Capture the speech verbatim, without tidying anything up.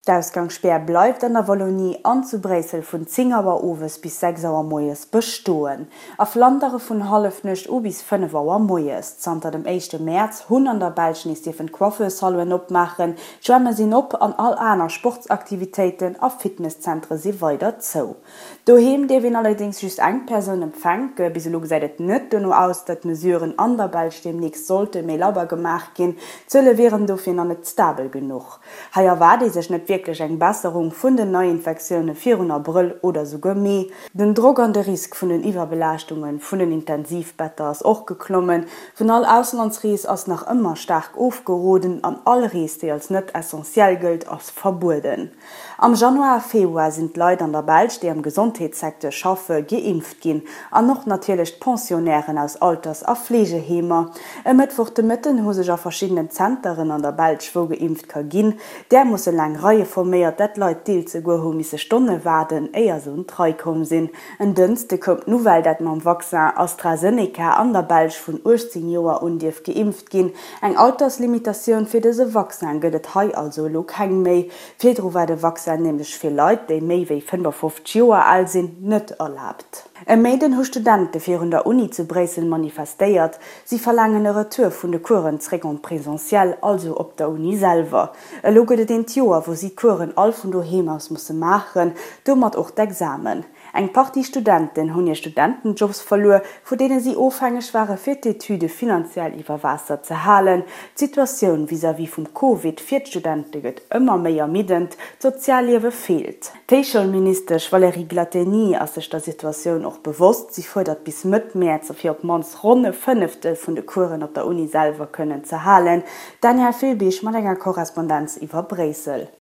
D'ausgangssperr bleibt an der Wallonie an zu Bresel vun zehn Auer owes bis sechs Auer Moies bestoen. A Flandere vun halfnecht u bis fünf Auer Moies. Zanter dem echten März hunn an der Belschnis diefen Coiffeursaluen opmachen, schwemme sinn op an all aner Sportaktivitäten a Fitnesszentre si weiter zou. Doheem dewin allerdings just eng Person empfängt, biselo seidet net no aus, dat Mesuren an der Belsch demnächst sollte méi lauber gemacht gin, zëlle wären dofin an net stabel genug. Haier war die sech net wirklich eng Besserung vun den Neuinfektionen vier April oder sogar mehr. Den drogernde Risk vun den Iwerbelastungen vun den Intensivbetter ist auch geklommen. Von all Auslandsrees ass nach immer stark aufgeroden, an alle Rees, die als net essentiell gilt, als verboten. Am Januar Februar sind Leute an der Belsch, die am Gesundheitssektor schaffe, geimpft gin, an noch natürlich Pensionären aus Alters- a Pflegehemer. Am Mittwoch de Mitten hu sech a verschiedenen Zentren an der Belsch wo geimpft ka gin, der muss e lang Reihe formiert, dat Leute deel ze go ho misse Stunde warten, eier so ein Trei kom sinn. En dünste kommt nu weil dat mam Vaccin AstraZeneca an der Belsch vun achtzehn Joer undief geimpft gin. Eng Alterslimitationun fir dese Vaccin gëtt hei also lo keng méi. Fedro war de Vaccin nämlich fir Leute, déi méi wéi fünfundfünfzig Joer alt sinn, net erlaubt. E Mäden hu Studenten fir hun der Uni zu Bresel manifestéiert, sie verlangen e Retour vun de Kuren zréck und präsentiell, also op der Uni selber. E logete den Joer, wo sie Kuren all vun doheem aus musse machen, dummert och d'Examen. Eng Party Studenten hunn ihr Studentenjobs verloren, vor denen sie aufhängig waren fir d'Etude finanziell iwwer Wasser ze halen. Situationun vis-à-vis vum Covid fir Studenten gëtt ëmmer méier midend, Sozialliewe fehlt. D'Teichholminister Valérie Glateny ass sech der Situation auch bewusst, sie fordert bis Mitte März fir op mans runde Fünftel vun de Kuren op der Uni selber können ze halen. Daniel Filbich mat enger Korrespondenz iwwer Bresel.